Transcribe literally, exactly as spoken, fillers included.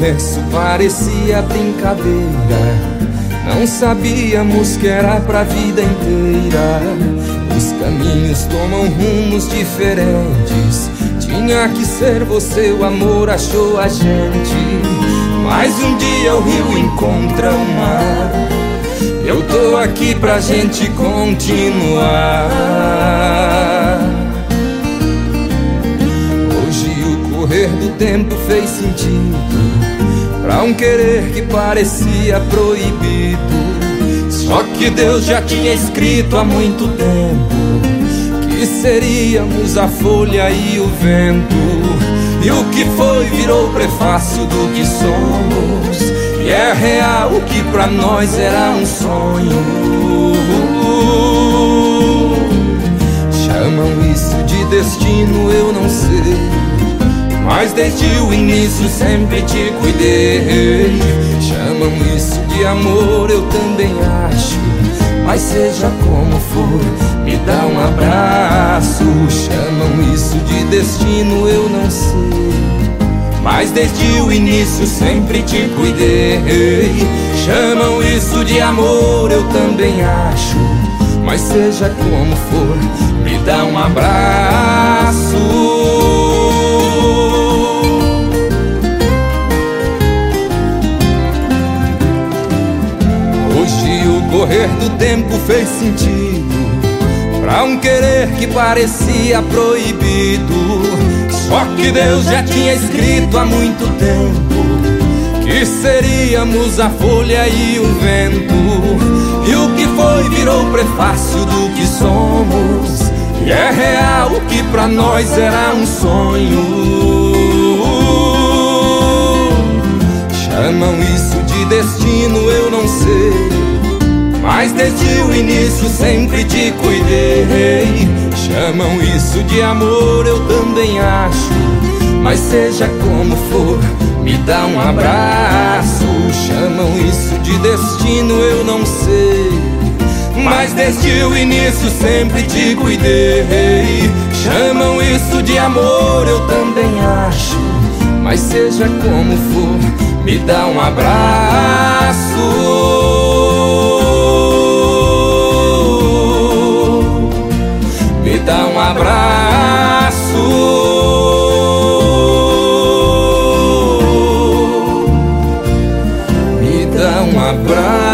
começo parecia brincadeira, não sabíamos que era pra vida inteira. Os caminhos tomam rumos diferentes, tinha que ser você, o amor achou a gente. Mas um dia o rio encontra o mar, eu tô aqui pra gente continuar. Hoje o correr do tempo fez sentido pra um querer que parecia proibido. Só que Deus já tinha escrito há muito tempo que seríamos a folha e o vento. E o que foi virou prefácio do que somos, e é real o que pra nós era um sonho. Chamam isso de destino, eu não sei, mas desde o início sempre te cuidei. Chamam isso de amor, eu também acho, mas seja como for, me dá um abraço. Chamam isso de destino, eu não sei, mas desde o início sempre te cuidei. Chamam isso de amor, eu também acho, mas seja como for, me dá um abraço. Hoje o correr do tempo fez sentido pra um querer que parecia proibido. Só que Deus já tinha escrito há muito tempo que seríamos a folha e o vento. E o que foi virou prefácio do que somos, e é real o que pra nós era um sonho. Chamam isso de destino, eu não sei, mas desde o início sempre te cuidei. Chamam isso de amor, eu também acho, mas seja como for, me dá um abraço. Chamam isso de destino, eu não sei, mas desde o início sempre te cuidei. Chamam isso de amor, eu também acho, mas seja como for, me dá um abraço. Me dá um abraço, me dá um abraço.